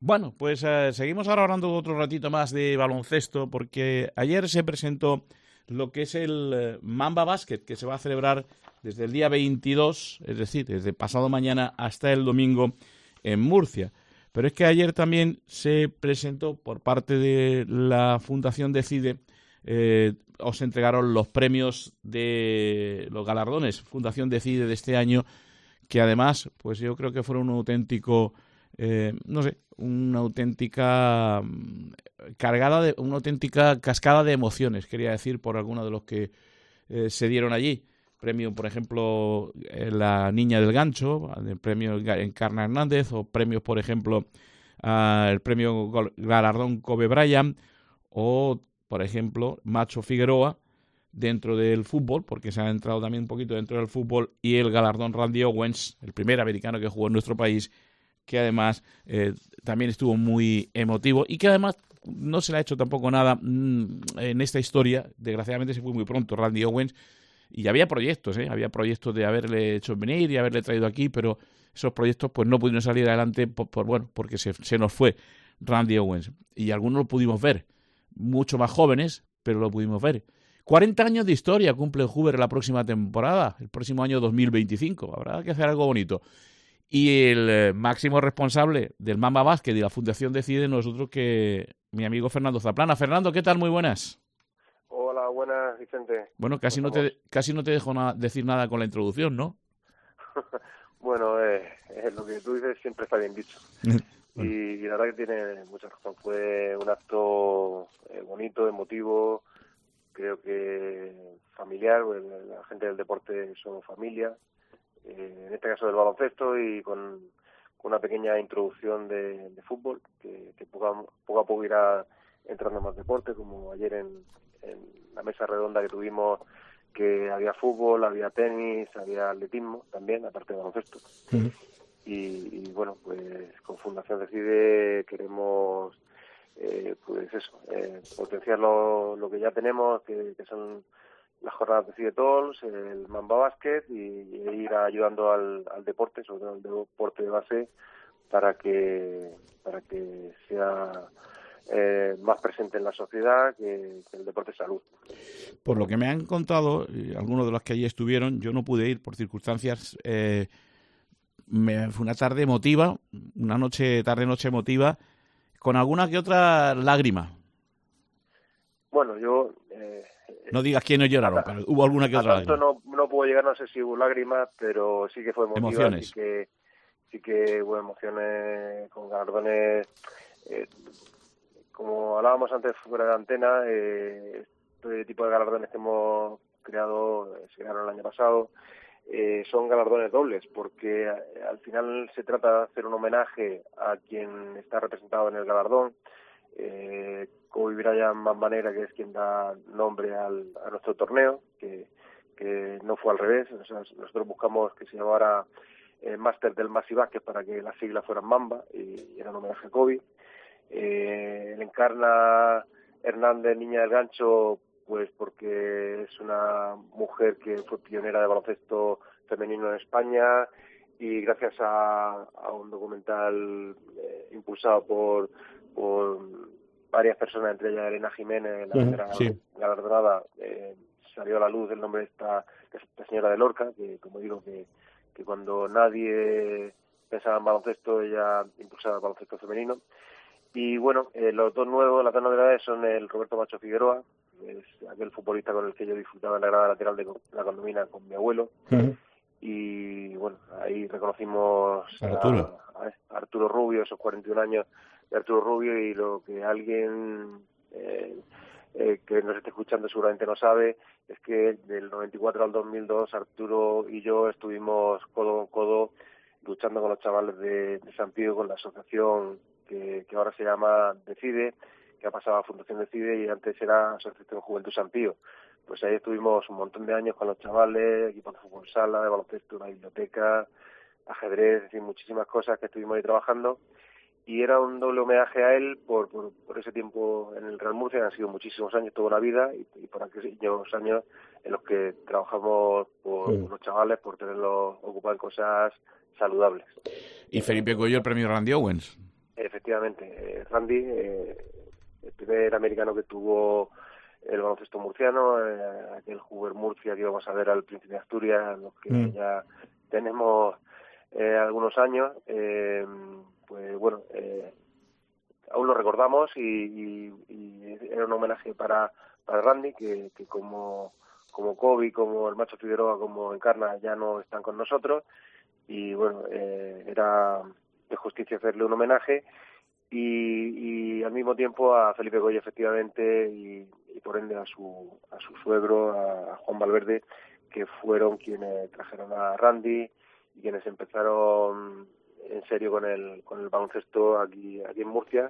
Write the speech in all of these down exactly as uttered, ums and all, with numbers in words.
Bueno, pues eh, seguimos ahora hablando otro ratito más de baloncesto, porque ayer se presentó lo que es el eh, Mamba Basket, que se va a celebrar desde el día veintidós, es decir, desde pasado mañana hasta el domingo en Murcia. Pero es que ayer también se presentó por parte de la Fundación Decide, eh, os entregaron los premios de los galardones Fundación Decide de este año, que además, pues yo creo que fueron un auténtico, eh, no sé, una auténtica mm, cargada de, una auténtica cascada de emociones, quería decir, por algunos de los que eh, se dieron allí. Premio, por ejemplo, eh, la Niña del Gancho, el premio Encarna Hernández, o premios, por ejemplo, uh, el premio Galardón Kobe Bryant, o, por ejemplo, Macho Figueroa, dentro del fútbol, porque se ha entrado también un poquito dentro del fútbol, y el galardón Randy Owens, el primer americano que jugó en nuestro país, que además eh, también estuvo muy emotivo y que además no se le ha hecho tampoco nada mmm, en esta historia. Desgraciadamente se fue muy pronto Randy Owens, y había proyectos, ¿eh? había proyectos de haberle hecho venir y haberle traído aquí, pero esos proyectos pues no pudieron salir adelante por, por bueno, porque se, se nos fue Randy Owens, y algunos lo pudimos ver, mucho más jóvenes, pero lo pudimos ver. cuarenta años de historia cumple Hoover la próxima temporada, el próximo año dos mil veinticinco. Habrá que hacer algo bonito. Y el eh, máximo responsable del Mamba Basket y la Fundación Decide no es otro que mi amigo Fernando Zaplana. Fernando, ¿qué tal? Muy buenas. Hola, buenas, Vicente. Bueno, casi no te casi no te dejo na- decir nada con la introducción, ¿no? Bueno, eh, eh, lo que tú dices siempre está bien dicho. Bueno. y, y la verdad que tiene mucha razón. Fue un acto eh, bonito, emotivo, creo que familiar. Bueno, la gente del deporte somos familia, eh, en este caso del baloncesto, y con, con una pequeña introducción de, de fútbol, que, que poco, a, poco a poco irá entrando más deporte, como ayer en, en la mesa redonda que tuvimos, que había fútbol, había tenis, había atletismo también, aparte de baloncesto. Uh-huh. y, y bueno, pues con Fundación Decide queremos eh, pues eso, eh, potenciar lo, lo que ya tenemos, que, que son las jornadas de Decide Talks, el Mamba Basket, y, y ir ayudando al, al deporte, sobre todo el deporte de base, para que para que sea Eh, más presente en la sociedad, que, que el deporte es salud. Por lo que me han contado eh, algunos de los que allí estuvieron, yo no pude ir por circunstancias. Eh, me, fue una tarde emotiva, una noche, tarde-noche emotiva, con alguna que otra lágrima. Bueno, yo... Eh, no digas quiénes lloraron, a, pero hubo alguna que otra lágrima. No, no puedo llegar, no sé si hubo lágrimas, pero sí que fue emotiva. Emociones. Sí que, sí que hubo emociones con galardones... Eh, Como hablábamos antes fuera de antena, eh, este tipo de galardones que hemos creado, eh, se crearon el año pasado, eh, son galardones dobles, porque eh, al final se trata de hacer un homenaje a quien está representado en el galardón. Eh, Kobe Bryant Manera, que es quien da nombre al, a nuestro torneo, que, que no fue al revés. O sea, nosotros buscamos que se llamara eh, Máster del Massive Basket para que las siglas fueran Mamba, y, y era un homenaje a Kobe. Eh, el Encarna Hernández, Niña del Gancho, pues porque es una mujer que fue pionera de baloncesto femenino en España, y gracias a, a un documental eh, impulsado por, por varias personas, entre ellas Elena Jiménez, la primera uh-huh, sí. galardonada, eh, salió a la luz el nombre de esta, de esta señora de Lorca, que como digo, que, que cuando nadie pensaba en baloncesto, ella impulsaba el baloncesto femenino. Y bueno, eh, los dos nuevos, las dos novedades son el Roberto Macho Figueroa, es aquel futbolista con el que yo disfrutaba en la grada lateral de la Condomina con mi abuelo. Uh-huh. Y bueno, ahí reconocimos Arturo. A, a Arturo Rubio, esos cuarenta y un años de Arturo Rubio, y lo que alguien eh, eh, que nos esté escuchando seguramente no sabe es que del noventa y cuatro al dos mil dos Arturo y yo estuvimos codo con codo luchando con los chavales de, de San Pío, con la asociación Que, que ahora se llama Decide, que ha pasado a Fundación Decide, y antes era Asociación Juventud San Pío. Pues ahí estuvimos un montón de años con los chavales, equipos de fútbol sala, de baloncesto, una biblioteca, ajedrez, es decir, muchísimas cosas que estuvimos ahí trabajando, y era un doble homenaje a él por, por, por ese tiempo en el Real Murcia, que han sido muchísimos años, toda la vida, y, y por aquellos años en los que trabajamos por, sí. por los chavales, por tenerlos ocupados en cosas saludables. Y Felipe Coello, el premio Randy Owens. Efectivamente, eh, Randy, eh, el primer americano que tuvo el baloncesto murciano, eh, aquel Juber Murcia que íbamos a ver al Príncipe de Asturias, los que mm. ya tenemos eh, algunos años, eh, pues bueno, eh, aún lo recordamos y, y, y era un homenaje para, para Randy, que, que como, como Kobe, como el Macho Figueroa, como Encarna ya no están con nosotros, y bueno, eh, era de justicia hacerle un homenaje. Y, y al mismo tiempo a Felipe Goya, efectivamente, y, y por ende a su a su suegro, a, a Juan Valverde, que fueron quienes trajeron a Randy y quienes empezaron en serio con el con el baloncesto aquí aquí en Murcia.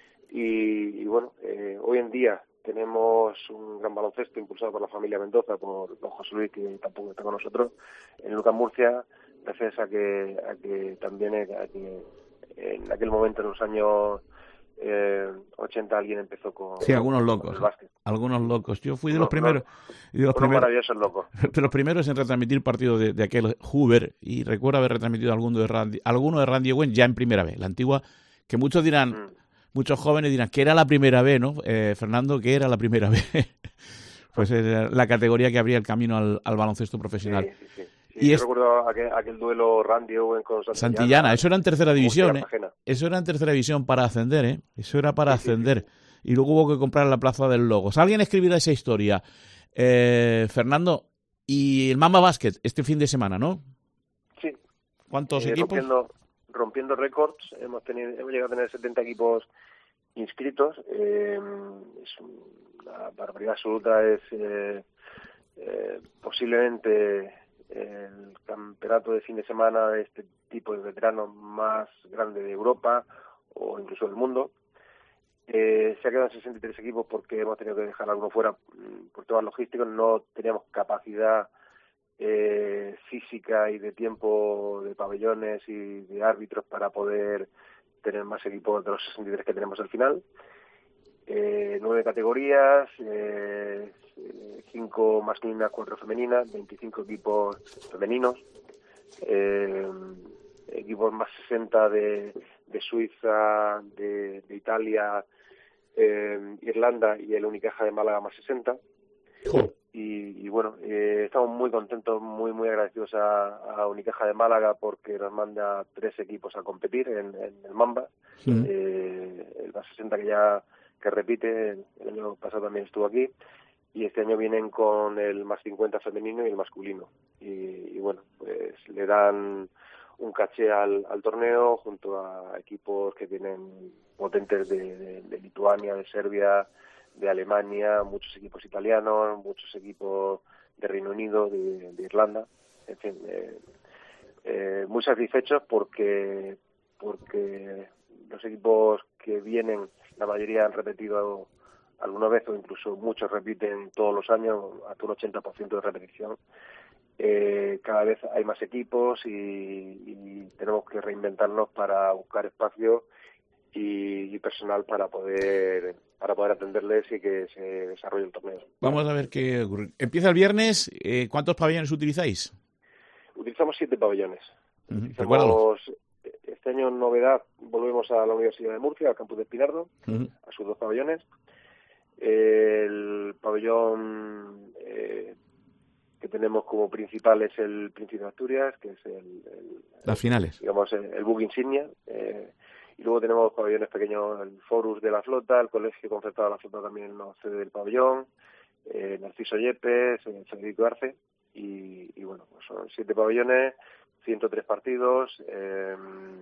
Y, y bueno, eh, hoy en día tenemos un gran baloncesto impulsado por la familia Mendoza, por don José Luis, que tampoco está con nosotros, en Lucas Murcia, gracias a que, a que también a que en aquel momento, en los años eh, ochenta, alguien empezó con, sí, algunos locos, con el básquet. Algunos locos. Yo fui de uno, los primeros. Uno, de los primeros maravillosos locos. De los primeros en retransmitir partidos de, de aquel Hoover, y recuerdo haber retransmitido alguno de Randy, alguno de Randy Owen ya en primera vez. La antigua, que muchos dirán, mm. muchos jóvenes dirán que era la primera vez, ¿no? Eh, Fernando, que era la primera vez. Pues era la categoría que abría el camino al, al baloncesto profesional. Sí, sí, sí. Sí, y yo es... recuerdo aquel, aquel duelo Randy Owen con Santillana. Santillana, eso era en tercera división, ¿eh? Eso era en tercera división para ascender, ¿eh? Eso era para sí, ascender. Sí, sí. Y luego hubo que comprar la plaza del Logos. Alguien escribirá esa historia. Eh, Fernando, y el Mamba Basket este fin de semana, ¿no? Sí. ¿Cuántos eh, equipos? Rompiendo, rompiendo récords. Hemos, tenido, hemos llegado a tener setenta equipos inscritos. Eh, es una barbaridad absoluta. Es eh, eh, posiblemente el campeonato de fin de semana de este tipo de veteranos más grande de Europa o incluso del mundo. Eh, se ha quedado en sesenta y tres equipos porque hemos tenido que dejar alguno fuera por temas logísticos. No teníamos capacidad eh, física y de tiempo de pabellones y de árbitros para poder tener más equipos de los sesenta y tres que tenemos al final. Eh, nueve categorías, eh, cinco masculinas, cuatro femeninas, veinticinco equipos femeninos, eh, equipos más sesenta de, de Suiza, de, de Italia, eh, Irlanda y el Unicaja de Málaga más sesenta. Cool. Y, y bueno, eh, estamos muy contentos, muy muy agradecidos a, a Unicaja de Málaga porque nos manda tres equipos a competir en, en el Mamba. Sí. Eh, el más sesenta que ya que repite, el año pasado también estuvo aquí, y este año vienen con el más cincuenta femenino y el masculino. Y, y bueno, pues le dan un caché al, al torneo junto a equipos que vienen potentes de, de, de Lituania, de Serbia, de Alemania, muchos equipos italianos, muchos equipos de Reino Unido, de, de Irlanda, en fin, eh, eh, muy satisfechos porque porque los equipos que vienen, la mayoría han repetido alguna vez o incluso muchos repiten todos los años, hasta un ochenta por ciento de repetición. Eh, cada vez hay más equipos y, y tenemos que reinventarnos para buscar espacio y, y personal para poder para poder atenderles y que se desarrolle el torneo. Vamos a ver qué ocurre. Empieza el viernes. Eh, ¿Cuántos pabellones utilizáis? Utilizamos siete pabellones. Uh-huh. Utilizamos, este año, novedad, volvemos a la Universidad de Murcia, al campus de Espinardo, uh-huh. a sus dos pabellones. El pabellón eh, que tenemos como principal es el Príncipe de Asturias, que es el, el las finales, digamos el, el buque insignia, eh, y luego tenemos pabellones pequeños, el Forus de la Flota, el Colegio Concertado de la Flota también nos cede del pabellón, eh, Narciso Yepes, eh, Federico Arce, y, y bueno, pues son siete pabellones, ciento tres partidos, eh,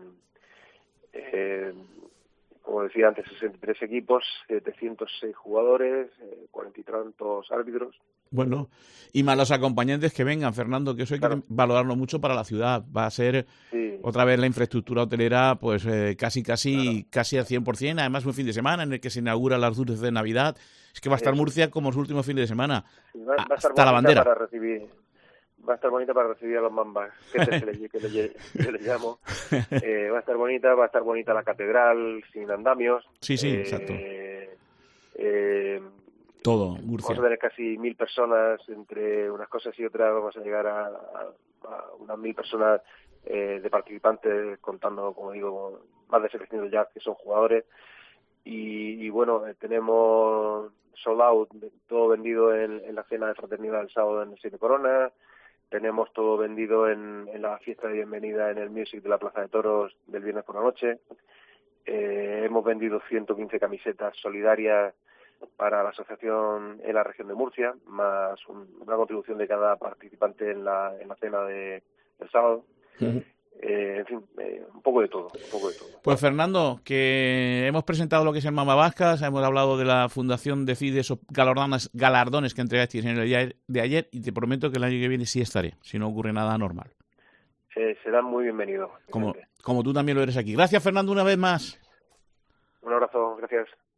eh, como decía antes, sesenta y tres equipos, setecientos seis jugadores, eh, cuarenta y tantos árbitros. Bueno, y más los acompañantes que vengan, Fernando, que eso hay claro. que valorarlo mucho para la ciudad. Va a ser sí. otra vez la infraestructura hotelera, pues eh, casi casi claro. casi al cien por ciento. Además, un fin de semana en el que se inauguran las luces de Navidad. Es que va a estar Murcia como su último fin de semana. Va, va a estar hasta la bandera. Para recibir, va a estar bonita para recibir a los mambas, que, te, que, le, que, le, que le llamo. Eh, va a estar bonita, va a estar bonita la catedral sin andamios. Sí, sí, eh, exacto. Eh, Todo, Murcia. Vamos a tener casi mil personas, entre unas cosas y otras vamos a llegar a, a, a unas mil personas eh, de participantes, contando, como digo, más de setecientos ya que son jugadores. Y, y bueno, eh, tenemos sold out, todo vendido en, en la cena de fraternidad el sábado en el Siete Coronas. Tenemos todo vendido en, en la fiesta de bienvenida en el Music de la Plaza de Toros del viernes por la noche. Eh, hemos vendido ciento quince camisetas solidarias para la asociación en la región de Murcia, más un, una contribución de cada participante en la, en la cena de, del sábado. Uh-huh. Eh, en fin, eh, un poco de todo, un poco de todo. Pues Fernando, que hemos presentado lo que es el Mamba Vascas, hemos hablado de la Fundación de F I D E, esos galardones, galardones que entregasteis en el día de ayer, y te prometo que el año que viene sí estaré, si no ocurre nada anormal. Eh, serán muy bienvenidos. Como, como tú también lo eres aquí. Gracias, Fernando, una vez más. Un abrazo, gracias.